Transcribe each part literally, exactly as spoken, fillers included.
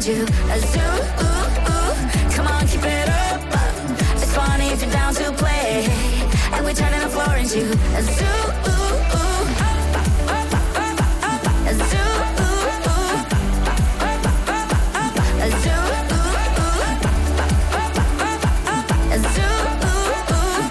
you. A zoo, ooh, ooh. Come on, keep it up. It's funny if you're down to play, and we're turning the floor into a zoo, ooh, ooh. A zoo, ooh, ooh. A zoo, ooh, ooh. A zoo, ooh, ooh.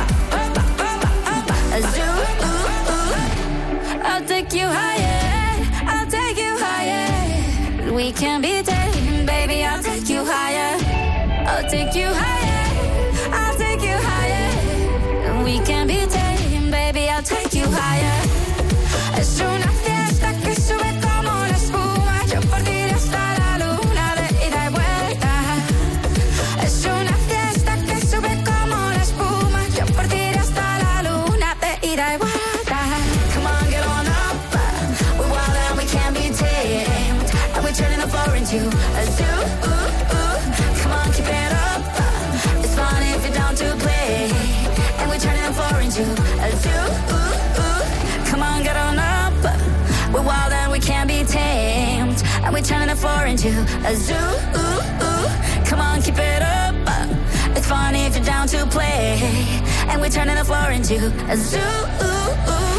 A zoo, ooh, ooh. I'll take you higher, I'll take you higher. We can be taken, baby, I'll take you higher. I'll take you higher, I'll take you higher. We can be taken, baby, I'll take you higher. Es una fiesta que sube como la espuma. Yo por ti hasta la luna de ida y vuelta. Es una fiesta que sube como la espuma. Yo por ti hasta la luna de ida y vuelta. Come on, get on up. We're wild and we can't be tamed, and we're turning the floor into a zoo. Ooh, ooh. Come on, keep it up. It's fun if you're down to play, and we're turning the floor into a zoo. Ooh, ooh. Come on, get on up. We're wild and we can't be tamed, and we're turning the floor into a zoo. Ooh, ooh. Come on, keep it up. It's fun if you're down to play, and we're turning the floor into a zoo. Ooh, ooh.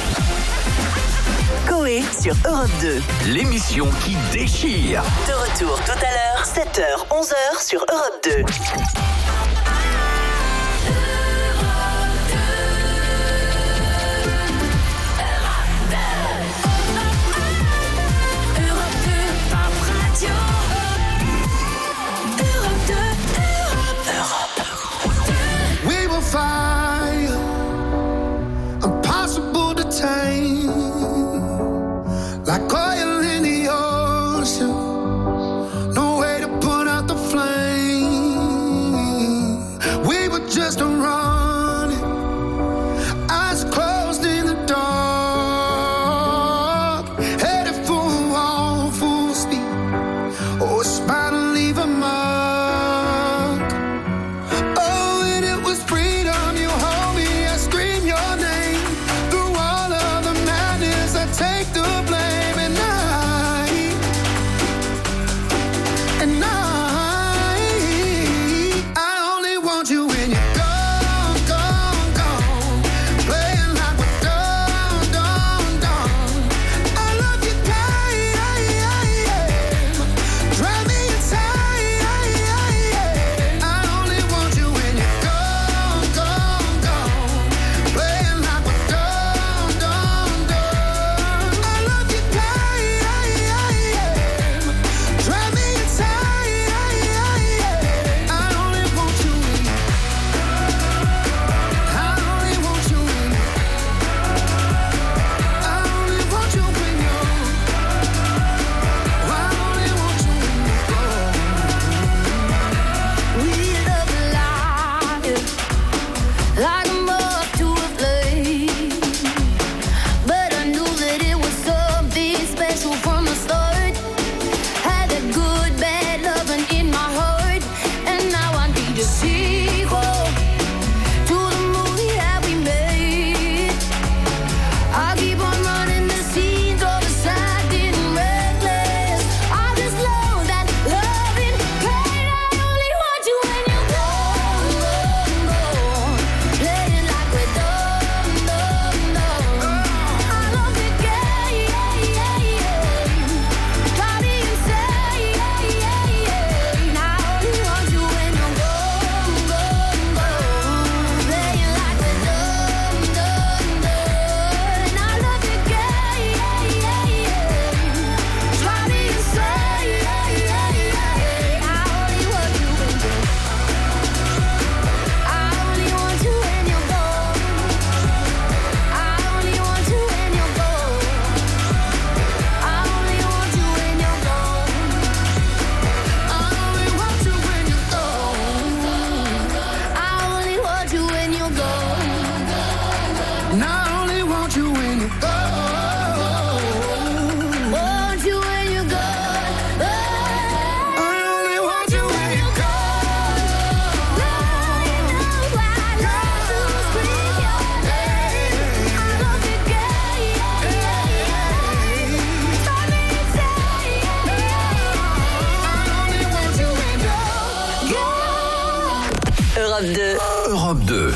Coé sur Europe deux. L'émission qui déchire. De retour tout à l'heure, sept heures, onze heures sur Europe deux. Fire, impossible to tame, like oil in the ocean, no way to put out the flame. deux.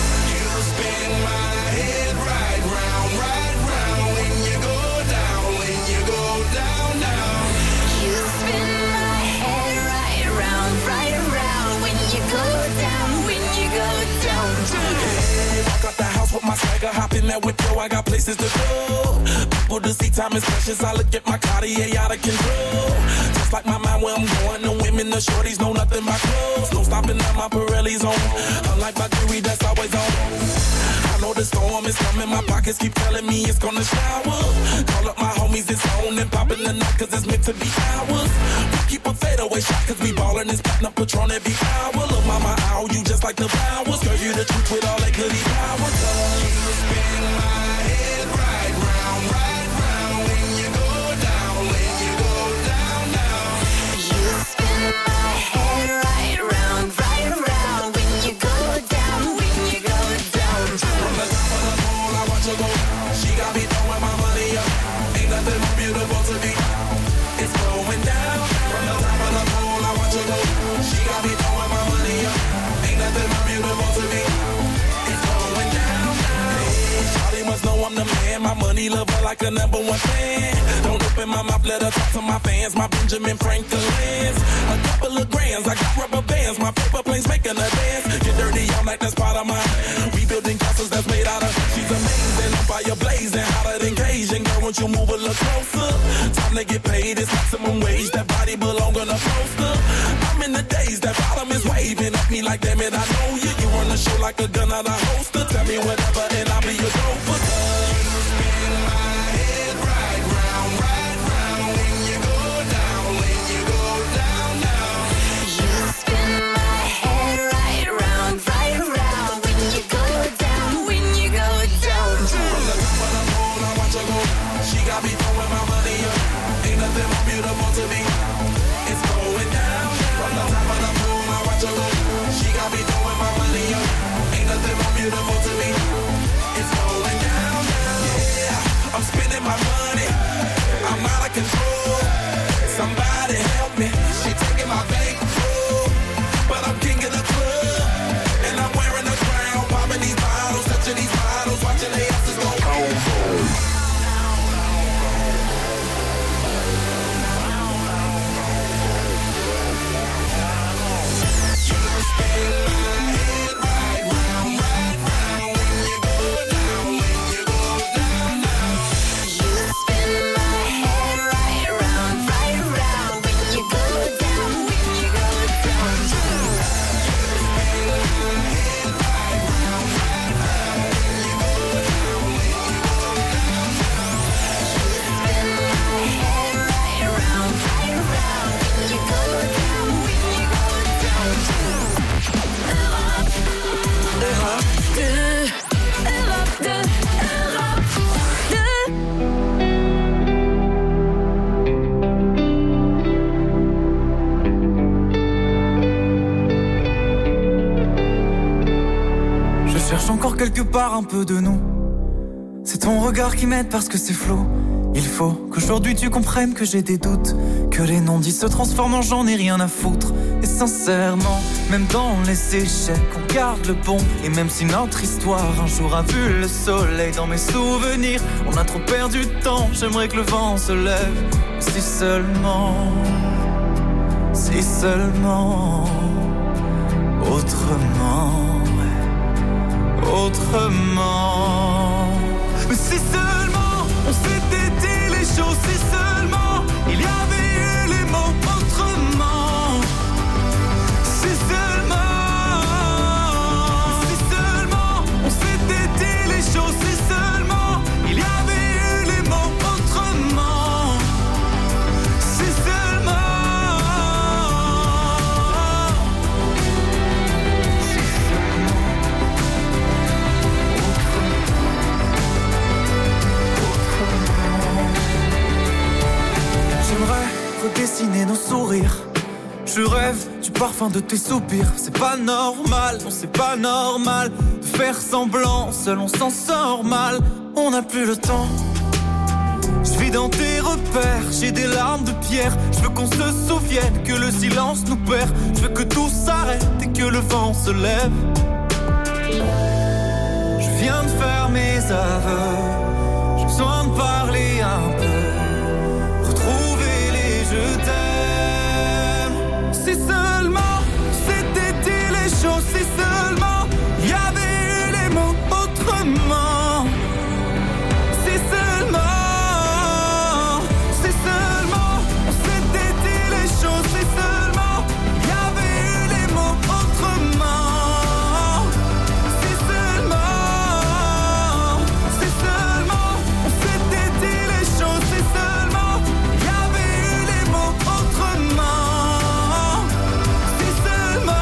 With my swagger, hop in that whip, yo, I got places to go. People to see, time is precious. I look at my Cartier out of control. Just like my mind where I'm going, the women, the shorties know nothing but clothes. No stopping at my Pirelli's on. Unlike my jewelry, that's always on. I know the storm is coming, my pockets keep telling me it's gonna shower. Call up my homies, it's on and popping the night, cause it's meant to be ours. We keep a fadeaway shot, cause we ballin' this platinum Patron every hour. Look, mama, ow, you just like the flowers. Girl, you the truth with all that goody powers. You spin my head right round, right round. When you go down, when you go down, down. You spin my head right round, right round. When you go down, when you go down. From the top of the pole, I watch her go. She got me throwing my money up. Ain't nothing more beautiful to me. It's going down. From the top of the pole, I watch her go. She got me throwing my money up. Ain't nothing more beautiful to me. It's going down. Hey, Shawty must know I'm the man. My money lover like a number one fan. Don't open my mouth, let her talk to my fans. My Benjamin Franklin's. A couple of grands, I got rubber bands. My paper planes making a dance. Get dirty, I'm like that's part of mine. We building castles that's made out of. She's amazing, I'm fire blazing, hotter than Cajun. Girl, won't you move a little closer? Time to get paid, it's maximum wage. That body belong on a poster. I'm in the days, that bottom is waving at me like, damn it, I know you. You run the show like a gun out of holster. Tell me whatever and I'll be your gopher. You spin my head right round, right round. When you go down, when you go down, down. You spin my head right round, right round. When you go down, when you go down. From the top of the pole, I watch her go. She got me throwing my money up. Ain't nothing more beautiful to me. It's going down. From the top of the pole, I watch her go. She got me throwing my money up. Ain't nothing more beautiful to me. It's going down. Yeah, I'm spending my money. I'm out of control. Somebody help me. She taking my bankroll, but I'm king of the club, and I'm wearing a crown. Popping these bottles, touching these bottles, watching they asses go home. Encore quelque part un peu de nous. C'est ton regard qui m'aide parce que c'est flou. Il faut qu'aujourd'hui tu comprennes que j'ai des doutes, que les non-dits se transforment en j'en ai rien à foutre. Et sincèrement, même dans les échecs, on garde le bon. Et même si notre histoire un jour a vu le soleil, dans mes souvenirs, on a trop perdu de temps. J'aimerais que le vent se lève. Si seulement, si seulement, autrement. Autrement. Mais si seulement on s'était dit les choses, si seulement il y avait eu les mots autrement. Si seulement, si seulement on s'était dit les choses, si seulement il y avait eu les mots autrement. Si seulement. Redessiner nos sourires. Je rêve du parfum de tes soupirs. C'est pas normal, non c'est pas normal de faire semblant, seul on s'en sort mal. On n'a plus le temps. Je vis dans tes repères, j'ai des larmes de pierre. Je veux qu'on se souvienne que le silence nous perd. Je veux que tout s'arrête et que le vent se lève. Je viens de faire mes aveux. J'ai besoin de parler un peu. Retrouver les je t'aime. Si seulement c'était dit les choses, si seulement il y avait eu les mots autrement. Si seulement, si seulement on s'était dit les choses, si seulement il y avait eu les mots autrement. Si seulement, si seulement on s'était dit les choses, si seulement il y avait eu les mots autrement. Si seulement.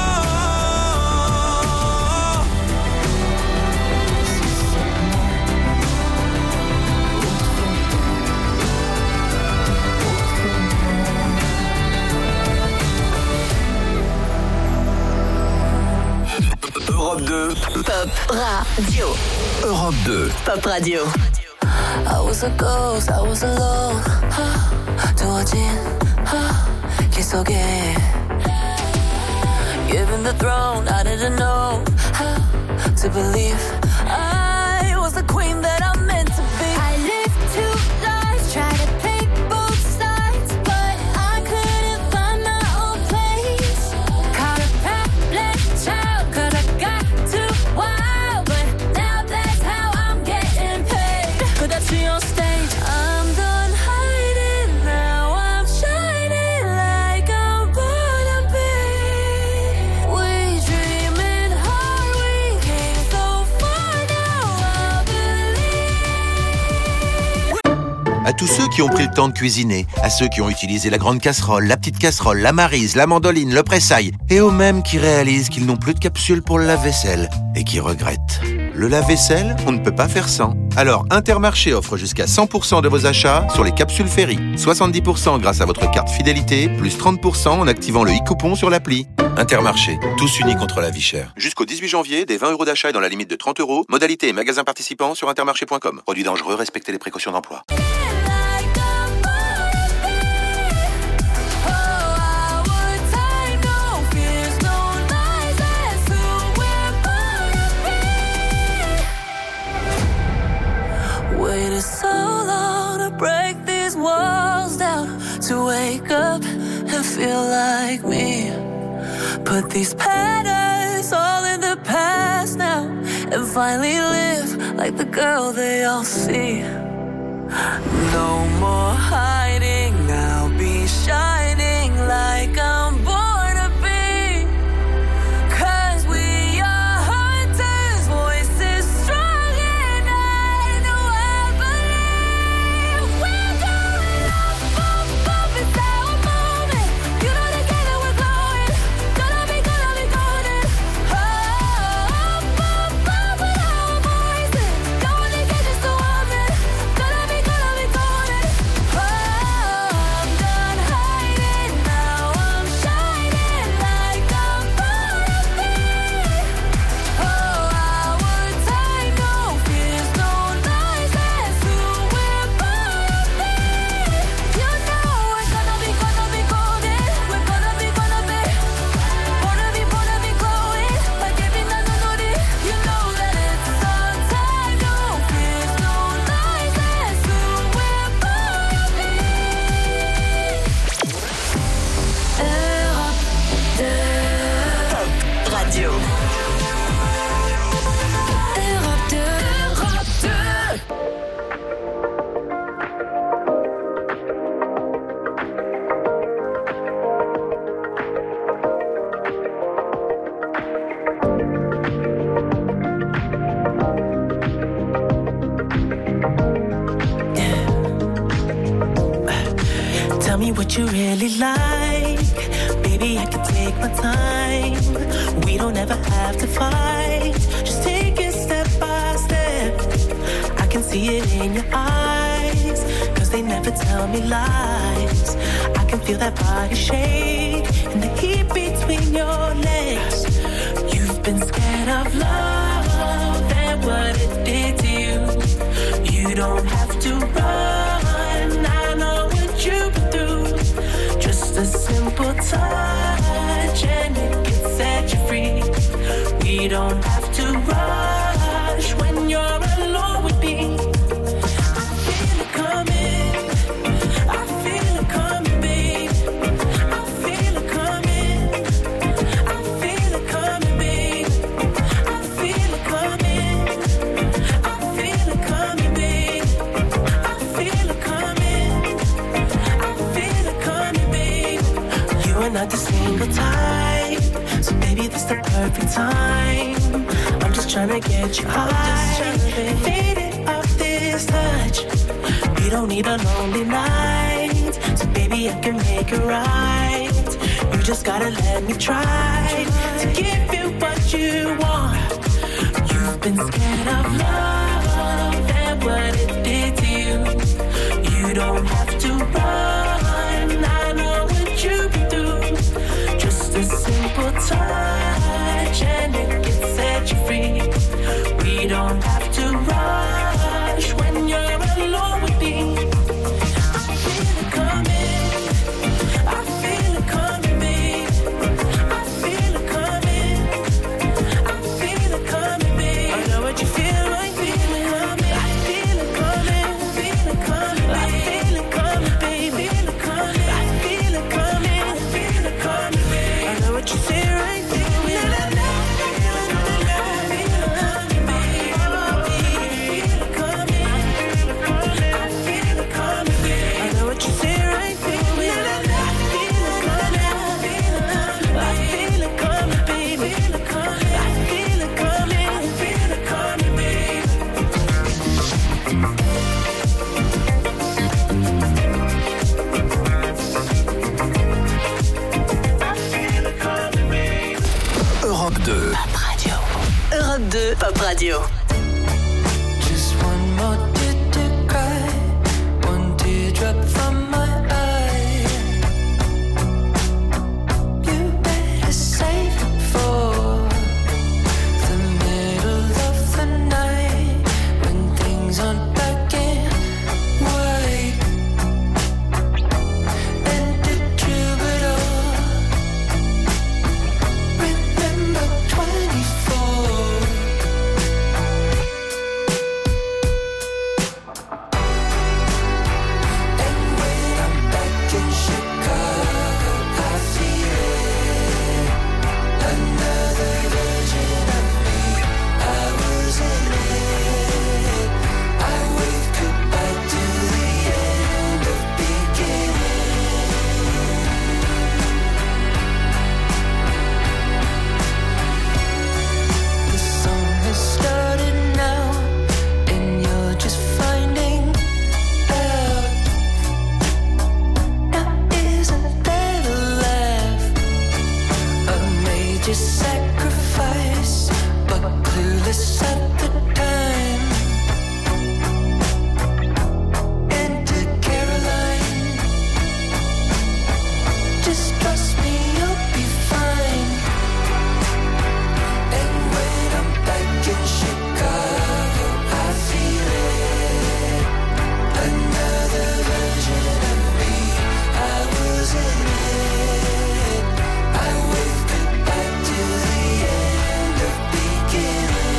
Europe deux. Pop Radio. Europe deux. Pop Radio. I was a ghost, I was alone. 두어진 길 속에 Given the throne, I didn't know how to believe I was the queen that I'm meant to be. I lived two lives, tried to pick both sides, but I couldn't find my own place. Caught a problem child, cause I got too wild, but now that's how I'm getting paid. Could I see on stage? I'm done hiding, now I'm shining like I'm born to be. We dreaming hard, we came so far, now I believe. À tous ceux qui ont pris le temps de cuisiner, à ceux qui ont utilisé la grande casserole, la petite casserole, la maryse, la mandoline, le pressail, et aux mêmes qui réalisent qu'ils n'ont plus de capsule pour le lave-vaisselle et qui regrettent. Le lave-vaisselle, on ne peut pas faire sans. Alors, Intermarché offre jusqu'à cent pour cent de vos achats sur les capsules Ferry. soixante-dix pour cent grâce à votre carte fidélité, plus trente pour cent en activant le e-coupon sur l'appli. Intermarché, tous unis contre la vie chère. Jusqu'au dix-huit janvier, des vingt euros d'achat et dans la limite de trente euros. Modalité et magasin participants sur intermarché point com. Produit dangereux, respectez les précautions d'emploi. Waited so long to break these walls down, to wake up and feel like me. Put these patterns all in the past now, and finally live like the girl they all see. No more hiding, now be shining like I'm born to be. Cause we are hunters, voices strong, and I know I believe we're going up, up, up, it's our moment. You know together we're glowing, gonna be, gonna be golden. Up, up, up with our voices, going to get just a woman, gonna be, gonna be golden. Oh, I'm done hiding, now I'm shining like I'm born to be. Oh, our time, no fears, no lies, that's who we're born to be. You know we're gonna be, gonna be golden, we're gonna be, gonna be, born to be, born to be glowing, like every night I know this. You know that it's our time, no fears, no lies, that's who we're born to be. Europe deux. Radio. Europe deux. Europe deux. Tell me what you really like. Baby, I can take my time. We don't ever have to fight. Just take it step by step. I can see it in your eyes, cause they never tell me lies. I can feel that body shake and the heat between your legs. You've been scared of love and what it did to you. You don't have to run, I know what you've been through. Just a simple touch and it can set you free. We don't have to the type, so baby, this the perfect time. I'm just trying to get you high, faded off this touch. We don't need a lonely night, so baby, I can make it right. You just gotta let me try to give you what you want. You've been scared of love and what it did to you. You don't have to run, I know what you can do. Just a simple touch and it can set you free. We don't have to rush when you're alone with me. I feel it coming, I feel it coming, babe. I feel it coming, I feel it coming, babe. I know what you feel like, feel it coming. I feel it coming, feel it coming, babe. I feel it coming, babe. Feel it coming, I feel it coming, I feel it coming, babe. I know what you feel right, feel it. Europe deux. Pop Radio. Europe deux, Pop Radio. Just one more tear to cry, one teardrop from my eye. You better save it for the middle of the night, when things aren't black and white. And the troubadour, remember twenty-four. And when I'm back in Chicago, I feel it. Another version of me, I was in it. I wave goodbye to the end of beginning. The song has started now, and you're just finding out. Now isn't that a laugh? A major sacrifice, but clueless at the time. Enter Caroline. Just trust me, you'll be fine. And when I'm back in Chicago, I feel it. Another version of me, I was in it. I wave goodbye to the end of beginning.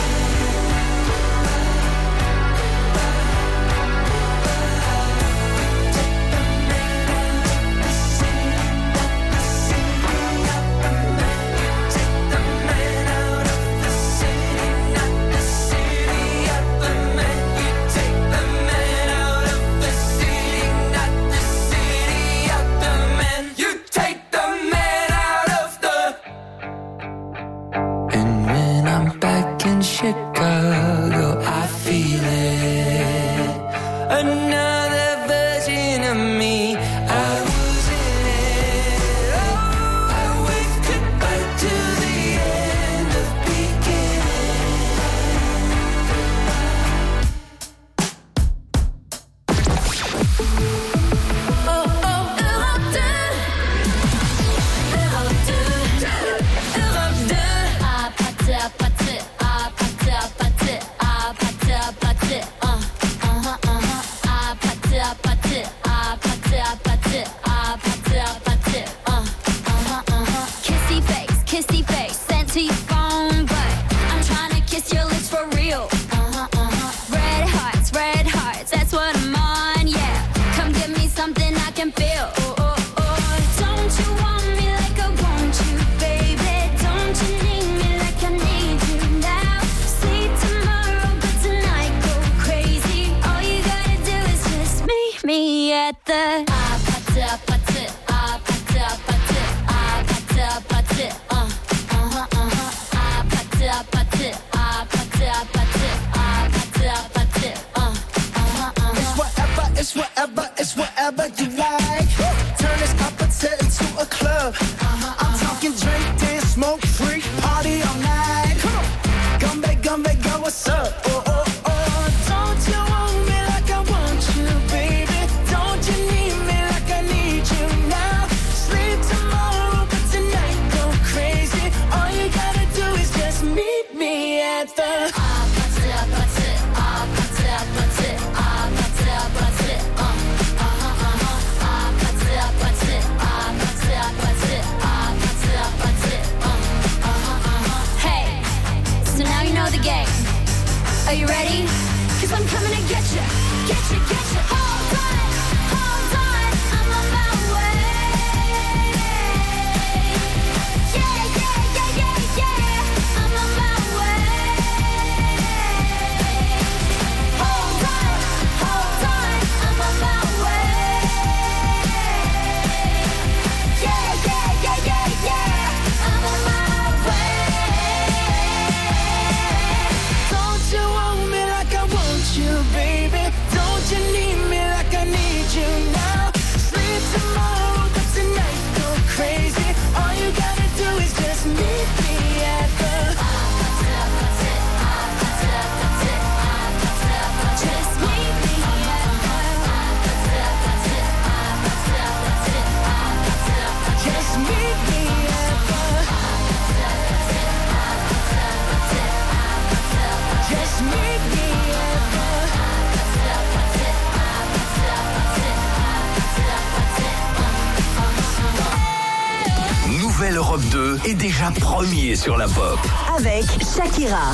Take the man out of the city, not the city out the man. You take the man out of the city, not the city out the man. You take the man out of the. And when I'm back in Chicago, I feel it. Another version of me, I was in it. Oh, I wave goodbye to the end of beginning. Oh, oh, Europe deux. Europe deux. Europe deux. Ah, pâté, ah, pâté, ah, pâté, ah, pâté, ah, pâté, ah, pâté, ah, uh-huh, uh-huh. Ah, pâté, ah, pâté, ah, pâté, ah, pâté, ah, pâté, ah, pâté, ah, uh-huh, uh-huh. Kissy face, kissy face, sent to your phone, but I'm trying to kiss your lips for real. Uh-huh, uh-huh. Red hearts, red hearts, that's what I'm on, yeah. Come give me something I can feel. Oh, oh, oh. Don't you want me like I want you, baby? Don't you need me like I need you now? See tomorrow, but tonight go crazy. All you gotta do is just meet me at the. Ah, pâté, ah, pâté, ah, pâté, ah, pâté, ah, pâté. it's whatever, it's whatever you like. Turn this opposite into a club. I'm talking drink, dance, smoke, freak, party all night. Come on, Gumbe, Gumbe, girl, what's up? Oh, oh, oh, don't you want me like I want you, baby? Don't you need me like I need you now? Sleep tomorrow, but tonight go crazy. All you gotta do is just meet me at the the game. Are you ready? Cause I'm coming to get you, get you, get you. Hold on, hold on, I'm on my way. Yeah, yeah, yeah, yeah, yeah, I'm on my way. Hold on, hold on, I'm on my way. Yeah, yeah, yeah, yeah, yeah, I'm on my way. You want me like I want you, baby. Don't you need me like I need you now? Sleep tomorrow, but tonight go crazy. All you gotta do is just meet me at the just meet me at the just meet me at the just meet me at the... Nouvelle Europe deux est déjà premier sur la pop. Avec Shakira.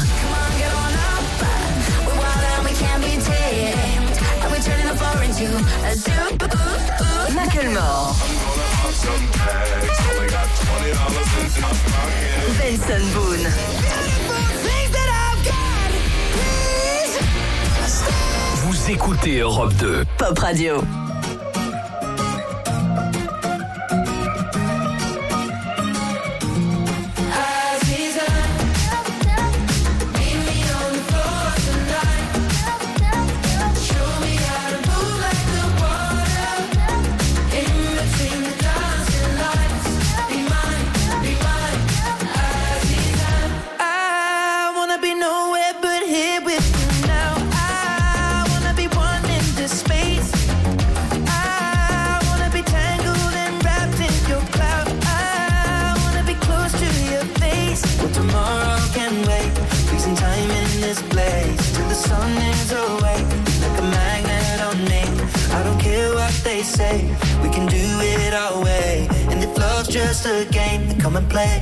Macklemore. Benson Boone. Vous écoutez Europe deux. Pop Radio. Say we can do it our way, and if love's just a game, then come and play.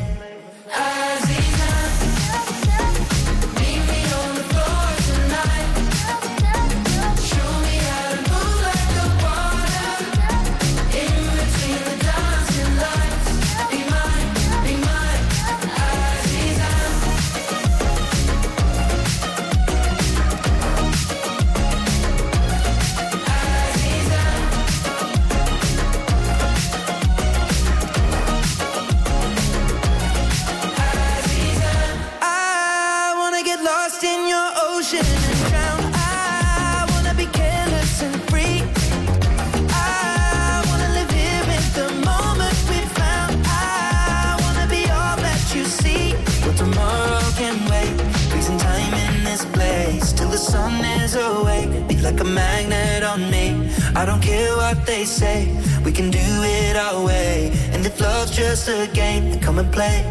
I don't care what they say, we can do it our way, and if love's just a game, then come and play.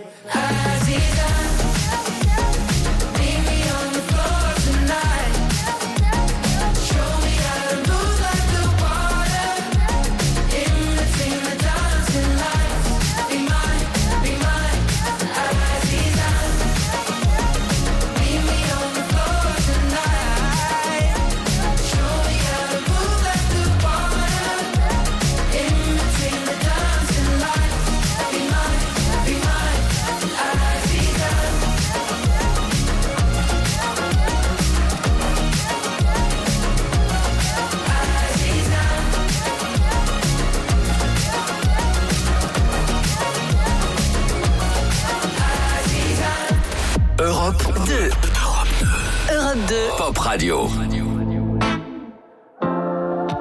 Europe deux. Europe deux. Pop Radio.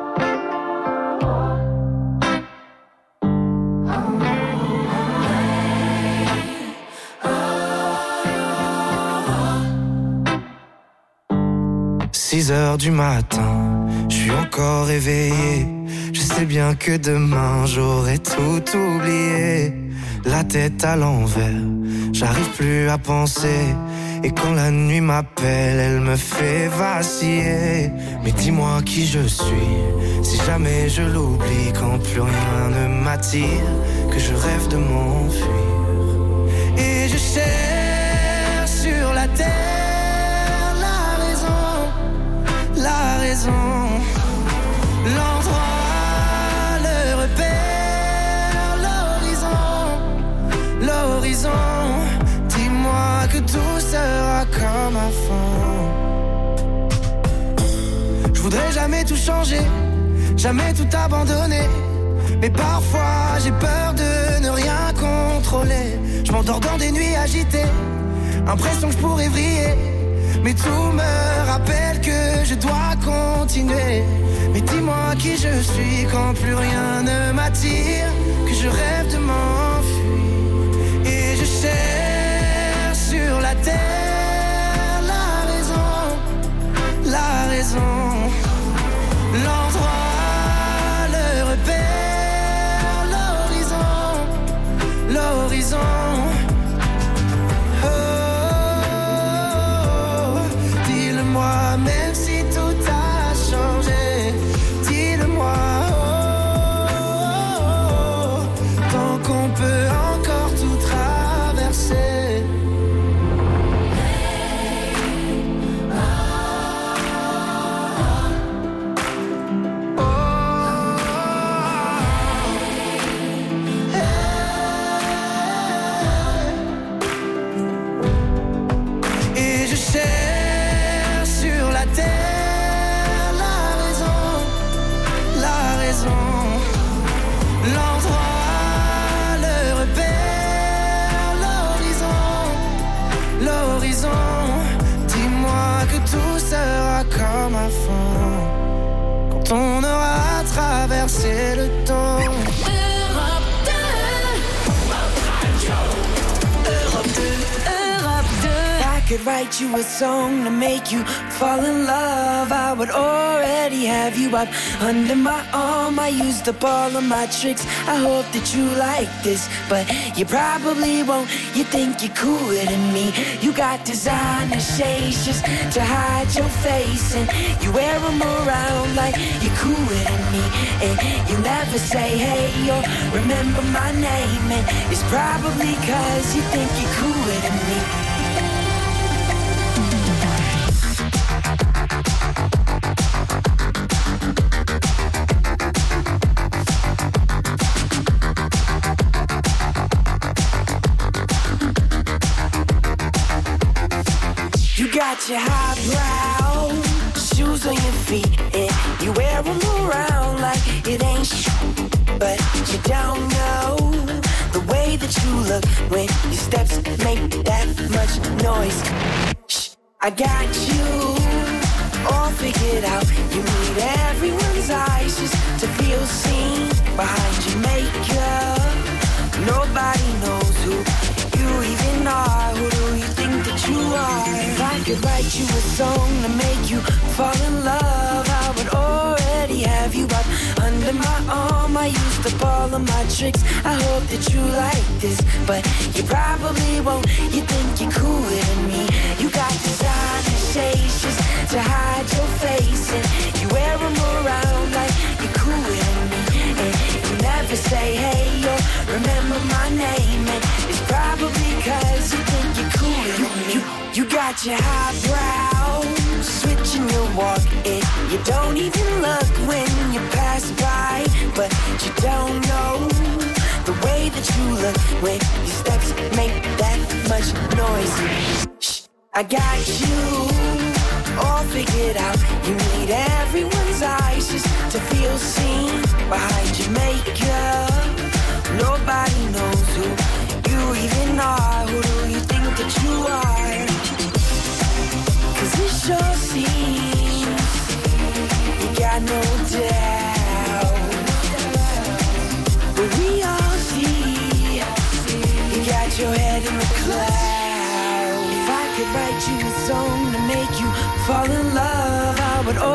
heures du matin, je suis encore éveillé. Je sais bien que demain j'aurai tout oublié. La tête à l'envers, j'arrive plus à penser. Et quand la nuit m'appelle, elle me fait vaciller. Mais dis-moi qui je suis, si jamais je l'oublie. Quand plus rien ne m'attire, que je rêve de m'enfuir. Et je cherche sur la terre la raison, la raison, l'endroit, le repère, l'horizon, l'horizon. Dis-moi que tout sera comme avant. Je voudrais jamais tout changer, jamais tout abandonner. Mais parfois j'ai peur de ne rien contrôler. Je m'endors dans des nuits agitées, impression que je pourrais vriller. Mais tout me rappelle que je dois continuer. Mais dis-moi qui je suis quand plus rien ne m'attire, que je rêve de m'enfuir. Et je cherche sur la terre la raison, la raison, l'endroit, le repère, l'horizon, l'horizon. Dis-le-moi, même si tout a changé. Dis-le-moi, oh, oh, oh, tant qu'on peut encore tout traverser. Et je cherche sur la terre la raison, la raison, l'endroit, le repère, l'horizon, l'horizon. Dis-moi que tout sera comme avant, quand on aura traversé le temps. Europe deux. Europe deux. Europe deux. I could write you a song to make you fall in love. I would already have you up under my arm. I used up all of my tricks. I hope that you like this, but you probably won't. You think you're cooler than me. You got designer shades just to hide your face, and you wear them around like you're cooler than me. And you never say hey or remember my name, and it's probably cause you think you're cooler than me. You got your highbrow shoes on your feet, and you wear them around like it ain't sh- but you don't know the way that you look when your steps make that much noise. Shh, I got you all figured out. You need everyone's eyes just to feel seen behind your makeup. Nobody knows who you even are. Who do you think that you are? If I could write you a song to make you fall in love, I would already have you up under my arm. I used up all of my tricks. I hope that you like this, but you probably won't. You think you're cooler than me. You got designer shades just to hide your face, and you wear them around like you're cooler than me. And you never say hey or remember my name, and it's probably cause you think you're cooler than me. You, you got your highbrow switching your walk, and you don't even look when you pass by, but you don't know the way that you look when your steps make that much noise. Shh, I got you all figured out. You need everyone's eyes just to feel seen behind your makeup. Nobody knows who you even are. Who do you think that you are? Cause it sure seems you got no doubt, but we all see you got your head in the clouds. If I could write you a song to make you fall in love, I would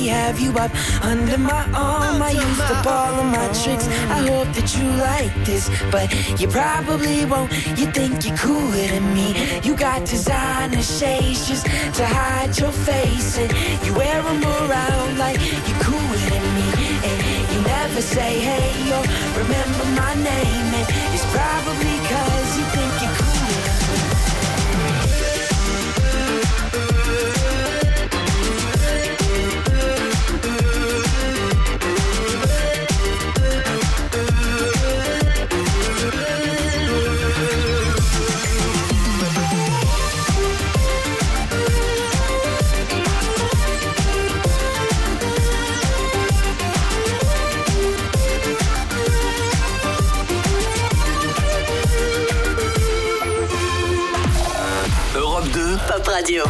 have you up under my arm. I used up all of my tricks. I hope that you like this, but you probably won't. You think you're cooler than me. You got designer shades just to hide your face, and you wear them around like you're cooler than me. And you never say hey or remember my name, and it's probably cause you think you're cooler. Pop Radio.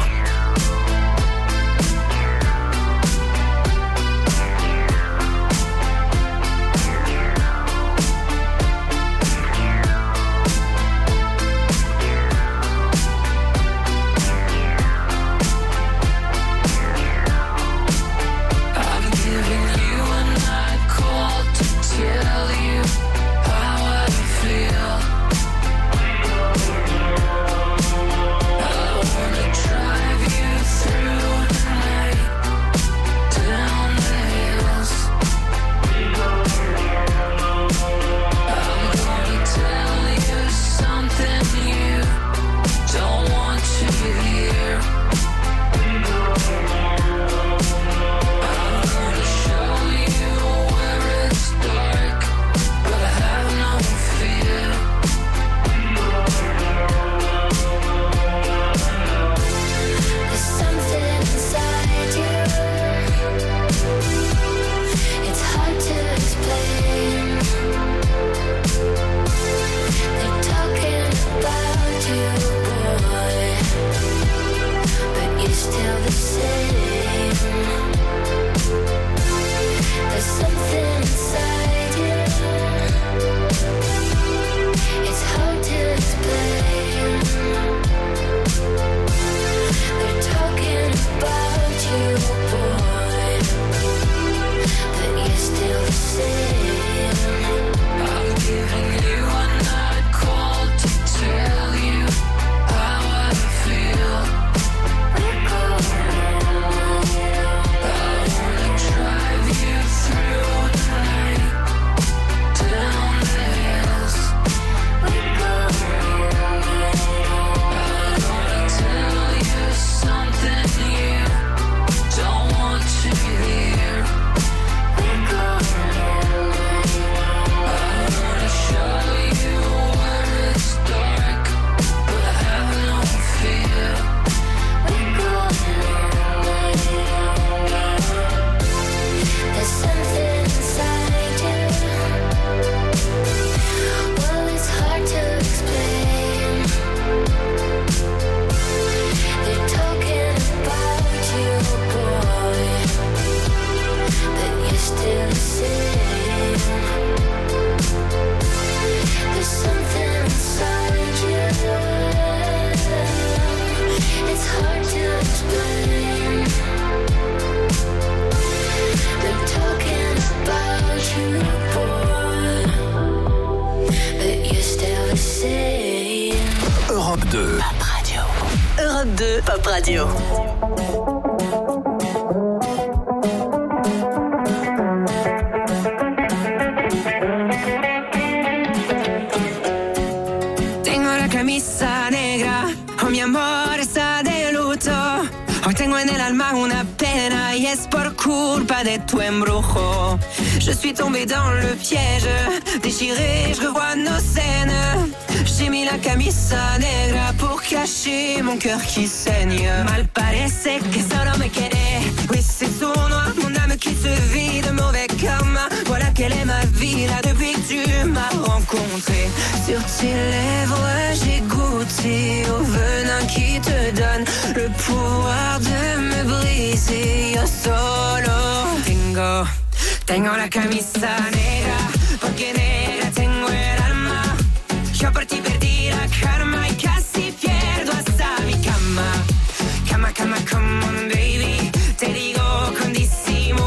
Pop Radio. Tengo la camisa negra, oh mi amor está de luto. Hoy tengo en el alma una pena y es por culpa de tu embrujo. Je suis tombée dans le piège, déchirée, je revois nos scènes. J'ai mis la camisa negra pour cacher mon cœur qui saigne. Mal parece que solo me quiere. Oui, c'est sournois, mon âme qui se vide, mauvais karma. Voilà quelle est ma vie là depuis que tu m'as rencontré. Sur tes lèvres, j'ai goûté au venin qui te donne le pouvoir de me briser. Yo solo tengo, tengo la camisa negra, porque negra tengo el alma. Yo por ti perdí la calma y casi pierdo hasta mi cama. Cama, cama, come on baby, te digo con disimulo.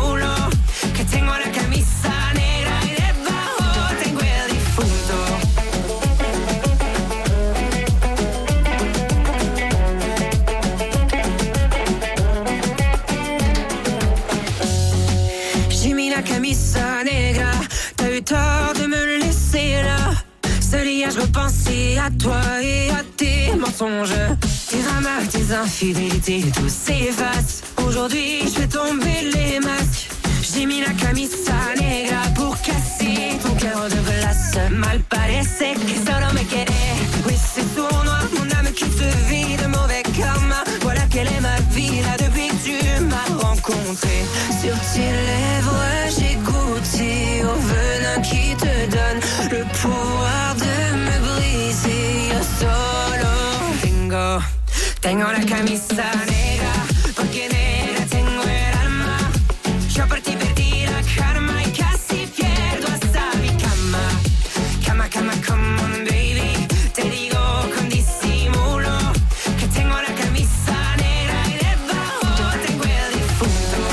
J'ai mis la camisa negra, t'as eu tort de me laisser là. Seul hier je repensais à toi et à tes mensonges. Tes dramas, tes infidélités, tout s'efface. Aujourd'hui je fais tomber les masques. J'ai mis la camisa negra pour casser ton cœur de glace. Mal parece que solo me querés. Oui c'est sournois, mon âme qui se vit de mauvais karma. Voilà quelle est ma vie là depuis que tu m'as rencontré. Sur tes lèvres j'ai goûté au venin qui te donne le pouvoir de me briser. Yo solo tengo, tengo la camisa negra, porque negra tengo el alma. Yo por ti perdí la karma y casi pierdo hasta mi cama. Cama, cama, come on baby. Te digo con disimulo que tengo la camisa negra y debajo tengo el difunto.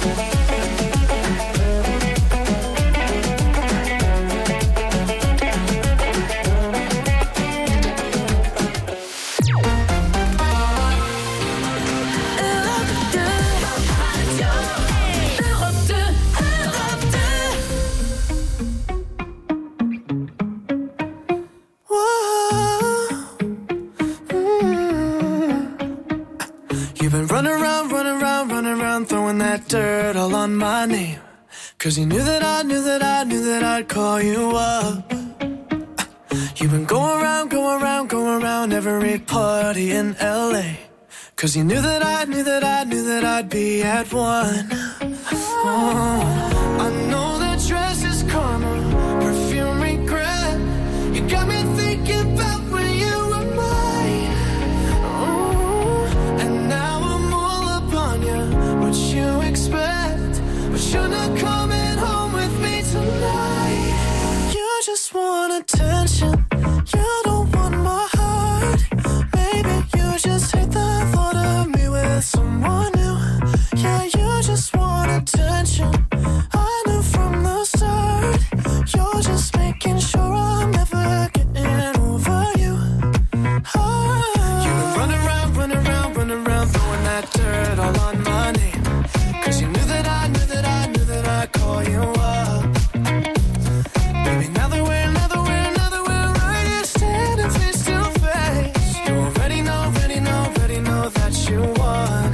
You've been running around, running around, running around, throwing that dirt all on my name. Cause you knew that I knew that I knew that I'd call you up. You've been going around, going around, going around every party in L A. Cause you knew that I knew that I knew that I'd be at one. Oh, I know that dress is karma, perfume regret. You got me thinking about when you were mine. Oh, and now I'm all up on you. What you expect? But you're not coming home with me tonight. You just want attention. You don't want my heart. Maybe you just hate the thought of me with someone new. Yeah, you just want attention. I knew from the start. You're just making sure I'm never getting over you. Oh. You've been running around, running around, running around, throwing that dirt all on my name. Cause you knew that I knew that I knew that I'd call you up. Baby, now that we're, now that we're, now that we're right here standing face to face, you already know, already know, already know that you won.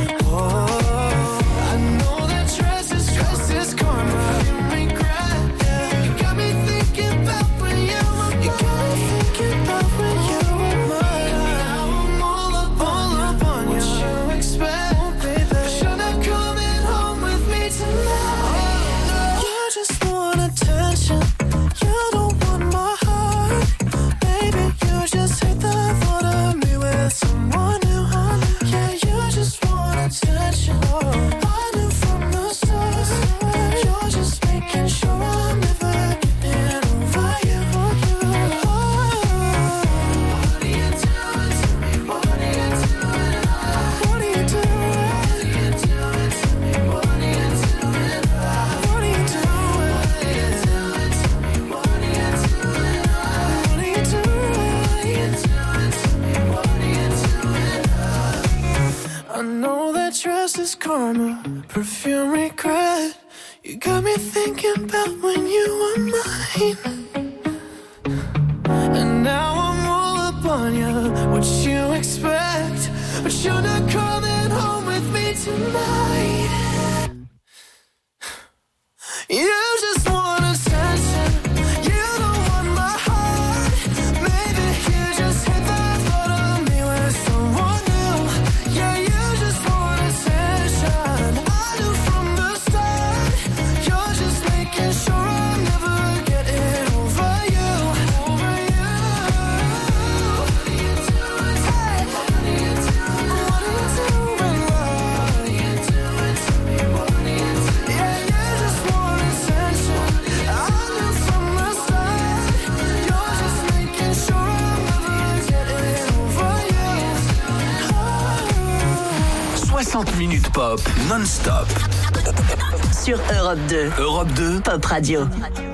Oh, I know that dress is, dress is karma. You regret, yeah. You got me thinking about when you were mine. You got me thinking about when you were mine. Now I'm all up, all up on you. What you expect, oh, baby? But you're not coming home with me tonight. You just want attention. You don't want my heart. Baby, you just hate the thought of me with someone new. Yeah, you just want attention. I knew from the start. You're just making sure I'm never getting over you. Oh. What are you doing to me? What are you doing? What are you doing? What are you doing to me? What are you doing? What are you doing? What are you doing to me? What are you doing? What are you doing? What are you doing to me? What are you doing? I know that dress is karma, perfume regret. You got me thinking about when you were mine. And now I'm all up on you. What you expect? But you're not coming home with me tonight. You just want attention. You don't want my heart. Maybe you just hate the thought of me with someone new. Yeah, you just want attention. I knew from the start. You're just making sure I'm never getting over you. Over you. What are you doing? Hey. What are you doing? What are you doing? What are you doing to me? What are you doing? Yeah, you just want attention. I knew from the start. You're just making sure I'm never getting over you. soixante minutes pop non-stop. Sur Europe deux. Europe deux. Pop Radio.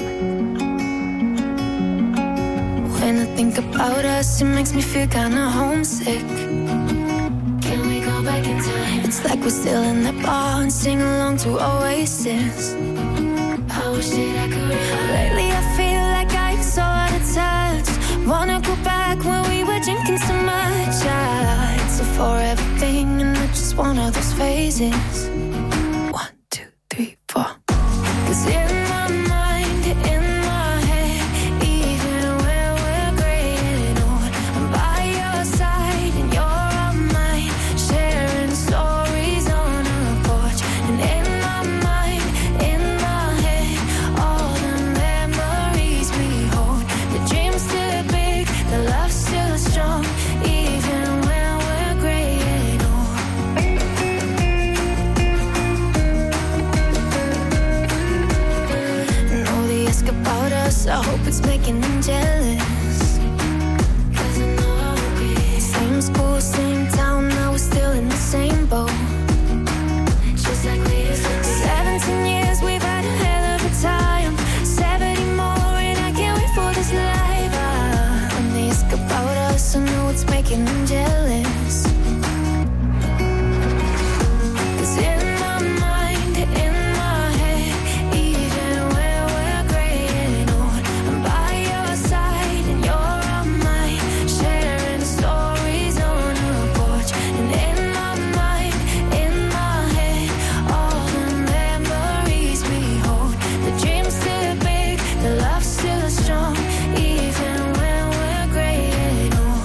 When I think about us, it makes me feel kinda homesick. Can we go back in time? It's like we're still in the bar and sing along to Oasis. I wish that I could. Lately I feel like I'm so out of touch. Wanna go back when we were drinking so much. Ah, it's a forever thing and it's just one of those phases. One, two, three, four. Cause in my mind, in my head, even when we're graying old, I'm by your side and you're on mine, sharing stories on a porch. And in my mind, in my head, all the memories we hold. The dream's still big, the love's still strong, even when we're graying old. Know they ask about us, I hope it's making them jealous. Cause I know I will be. Same school, same town, now we're still in the same boat. Just like we used to be. Seventeen years, we've had a hell of a time. Seventy more and I can't wait for this life. Ah, when they ask about us, I know it's making them jealous. Cause in my mind, in my head, even when we're graying old, I'm by your side and you're on mine, sharing stories on a porch. And in my mind, in my head, all the memories we hold. The dream's still big, the love's still strong, even when we're graying old.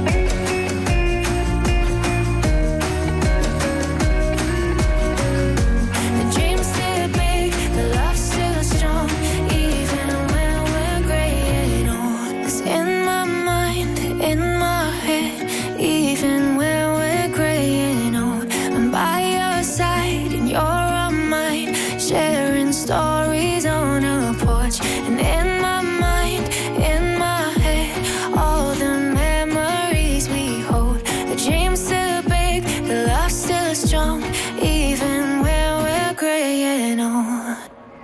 The dream's still big, the love's still strong, even when we're graying old. 'Cause in my mind, in my head, even when we're graying old, I'm by your side and you're on mine, sharing stories on a porch. And in my mind, in my head, all the memories we hold. The dream's still big, the love's still strong, even when we're graying old.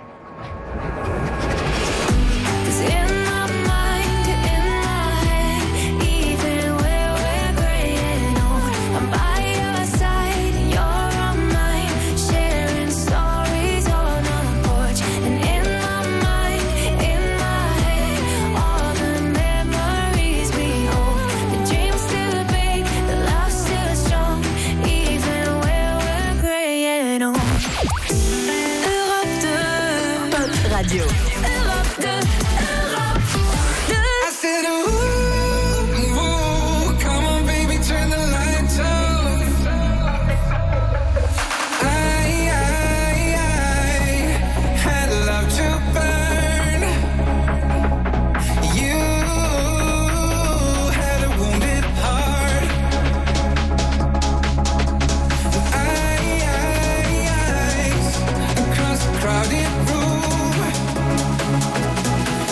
'Cause in my mind, in my head, even when we're graying old, I'm by your side and you're on mine, sharing stories on a porch. And in my mind, in my head, all the memories we hold. The dream's still big, the love's still strong, even when we're graying old. Europe deux. Pop Radio. Europe deux. Europe deux. I said, ooh, ooh, come on, baby, turn the lights off. I, I, I had love to burn. You had a wounded heart. I, I, I, across a crowded room.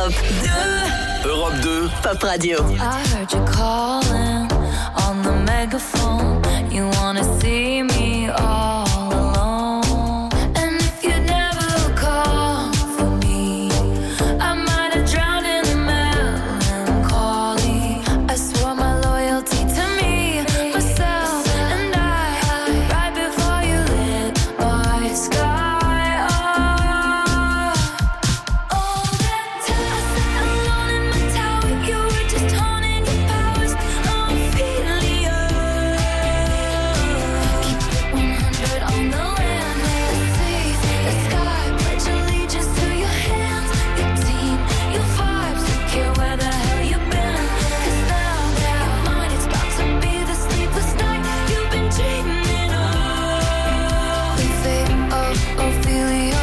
Europe deux. Europe deux. Pop Radio. I heard you calling on the megaphone. You wanna see me all alone. And if you never call for me, I might have drowned in the melancholy. I swore my loyalty to me, myself, and I. Right before you lit my sky up. All that time I sat alone in my tower, you were just honing your powers. I'm feeling you. Keep it one hundred on the land, the sea, the sky. Pledge allegiance to your hands, your team, your vibes. Don't care where the hell you've been. 'Cause now your mind is about to be the sleepless night you've been dreaming of. The fate of Ophelia,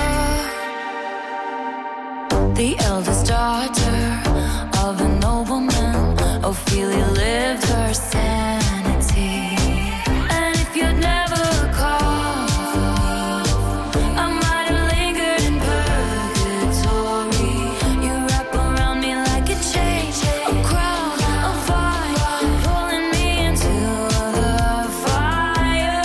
the eldest daughter of a nobleman. Ophelia lived her sanity. And if you'd never called for me, I might have lingered in purgatory. You wrap around me like a chain, a crown, a vine, pulling me into the fire.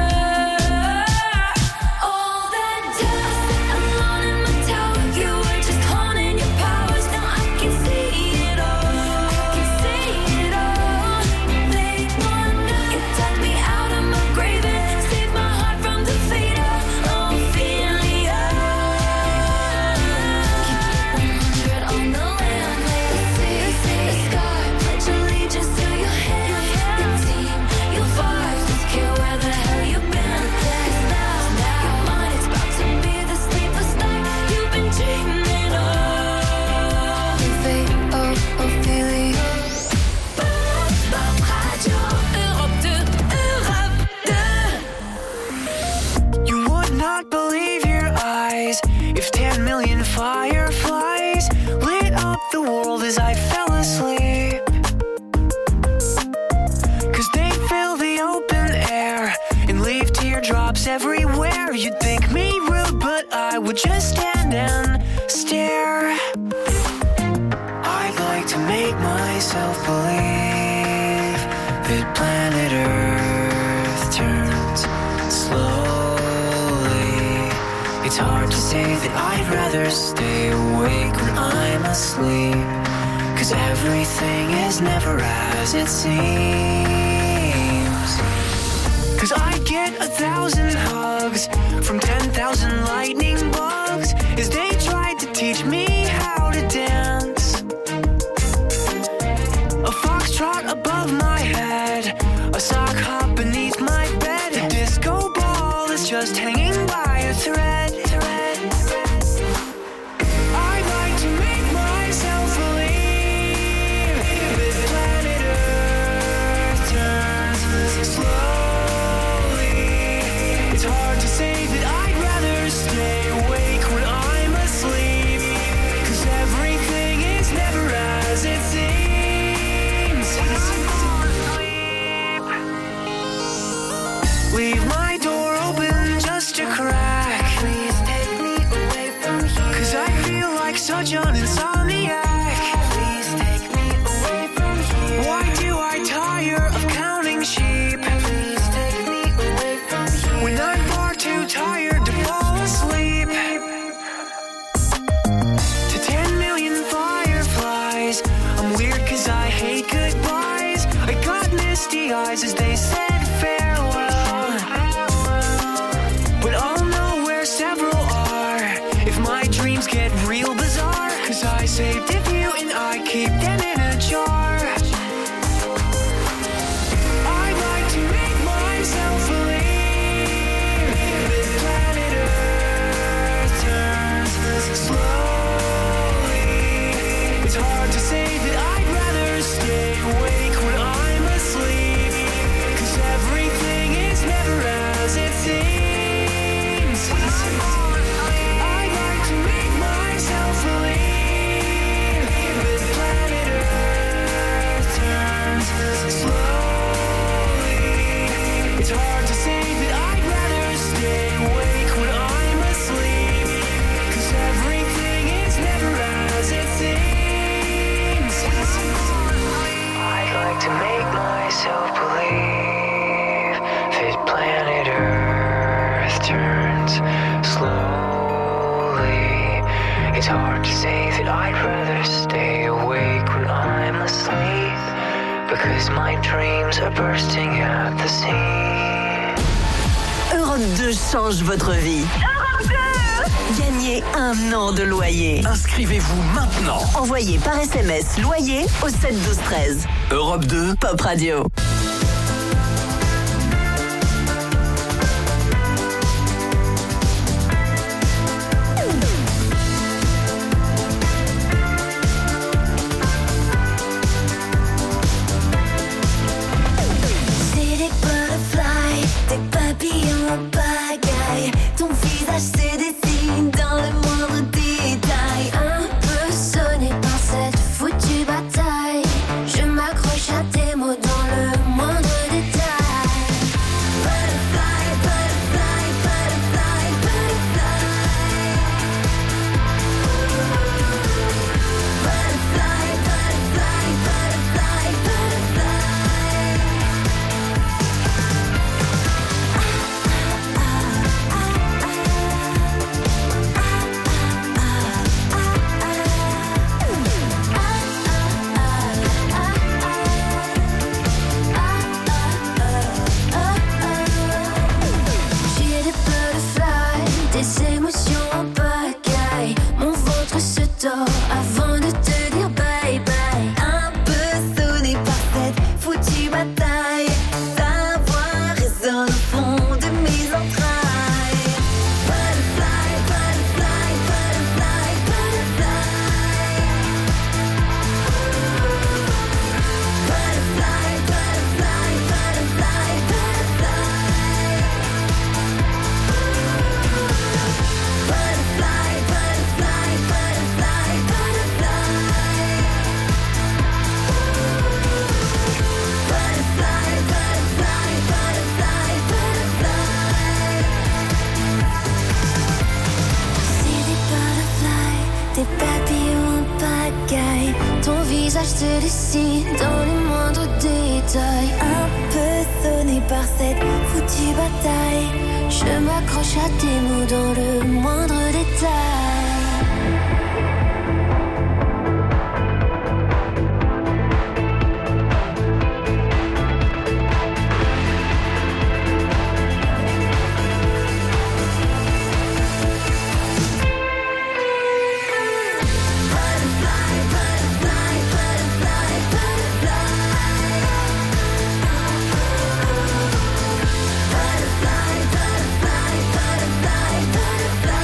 All that dust, alone in my tower, you were just honing your powers. Now I can see it all, I can see it all. Late one night, you dug me out of my grave and saved my heart from the fate of Ophelia. Keep it one hundred on the land, the sea, the sky. Pledge allegiance to your hand, your team, your vibes. Don't care where the hell you've been. 'Cause now, now your mind is about to be the sleepless night you've been dreaming of. The fate of Ophelia. Pop Radio, Europe deux, Europe deux. You would not believe your eyes if ten million fireflies lit up the world as I fell asleep. 'Cause they fill the open air and leave teardrops everywhere. You'd think me rude, but I would just stand and stare. I'd like to make myself believe that planet Earth turns slowly. It's hard to say that I'd rather stay awake when I'm asleep. 'Cause everything is never as it seems. 'Cause I get a thousand hugs from ten thousand lightning bugs as they tried to teach me how to dance. A foxtrot above my head, a sock hop beneath my bed. A disco ball is just hanging by a thread. thread, thread. I'd like to make myself believe that planet Earth turns slowly. It's hard to say that I'd rather stay awake when I'm asleep. 'Cause everything is never as it seems. Leave my door open just a crack. Please take me away from here. 'Cause I feel like such an insomniac. Please take me away from here. Why do I tire of counting sheep? Please take me away from here. When I'm far too tired to fall asleep. To ten million fireflies, I'm weird 'cause I hate goodbyes. I got misty eyes as they said farewell. But I'll know where several are if my dreams get real bizarre. 'Cause I saved a few and I keep them in a jar. I'd like to make myself believe that planet Earth turns slowly. It's hard to say that I'd rather stay awake when I'm asleep. 'Cause everything is never as it seems. I'd like to make myself believe to stay awake when I'm asleep, because my dreams are bursting at the seams. Europe deux change votre vie. Europe deux! Gagnez un an de loyer. Inscrivez-vous maintenant. Envoyez par S M S loyer au sept douze treize. Europe deux, Pop Radio. Se dessine dans le moindre détail. Un peu sonné par cette foutue bataille. Je m'accroche à tes mots dans le moindre détail. Butterfly, butterfly, butterfly, butterfly. Butterfly, butterfly, butterfly, butterfly. Des émotions en pagaille. Mon ventre se tord avant de te dire bye bye. Un peu sonné par cette foutue bataille. Ta voix résonne au fond de mes entrailles. Butterfly, butterfly, butterfly, butterfly. Butterfly, butterfly, butterfly, butterfly. Butterfly, butterfly, butterfly, butterfly. Butterfly, butterfly, butterfly, butterfly. C'est des butterflies, des papillons en pagaille. Ton visage se dessine dans les moindres détails. Un peu sonné par cette foutue bataille. Je m'accroche à tes mots dans le moindre détail. Butterfly, butterfly, butterfly, butterfly. Butterfly, butterfly, butterfly, butterfly.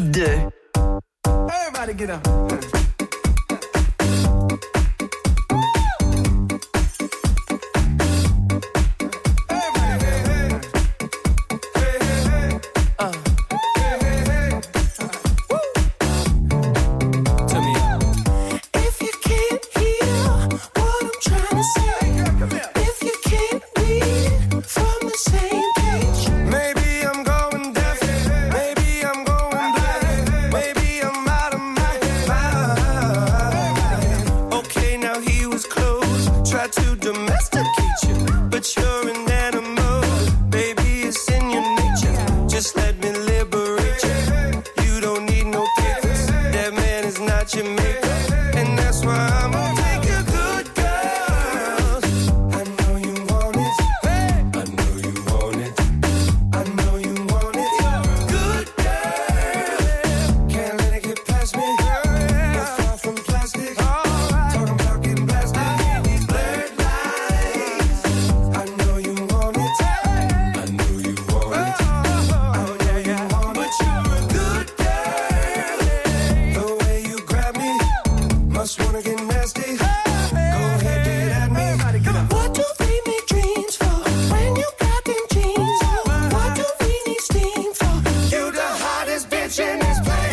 Europe deux. Everybody get up.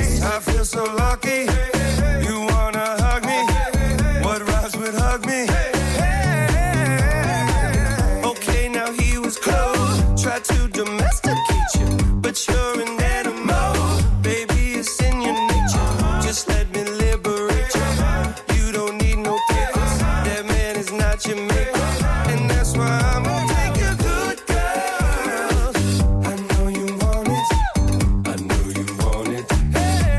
So lucky, you wanna hug me? What rhymes with hug me?